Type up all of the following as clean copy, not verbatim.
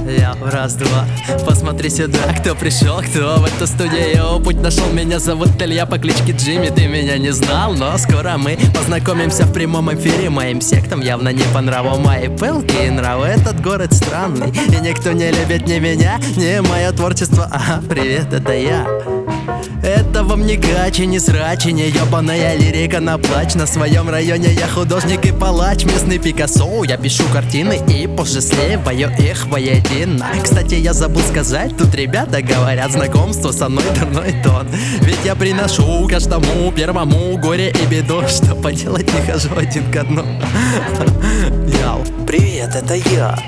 Я раз-два, посмотри сюда, кто пришел, кто в эту студию путь нашел. Меня зовут Илья по кличке Джимми, ты меня не знал, но скоро мы познакомимся в прямом эфире. Моим сектам явно не по нраву мои пылкие нравы. Этот город странный, и никто не любит ни меня, ни мое творчество. Ага, привет, это я. Это вам не качи, не срачи, не ебаная лирика на плач. На своем районе я художник и палач, местный Пикассо. Я пишу картины и позже сливаю их воедино. Кстати, я забыл сказать, тут ребята говорят, знакомство со мной дурной тон. Ведь я приношу каждому первому горе и беду. Что поделать, не хожу один к одному. Яу, привет, это я.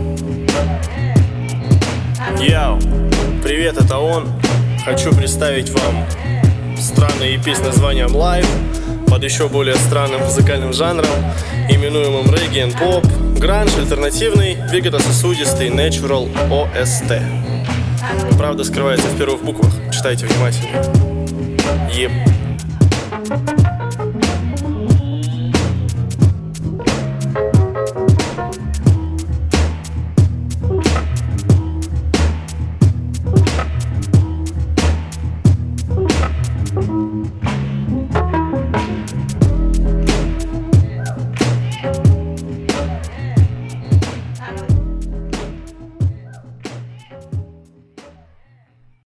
Яу, привет, это он. Хочу представить вам странный EP с названием Live под еще более странным музыкальным жанром, именуемым регги and поп, гранж, альтернативный, вегетососудистый, natural, OST. Правда скрывается в первых буквах, читайте внимательно. Еп.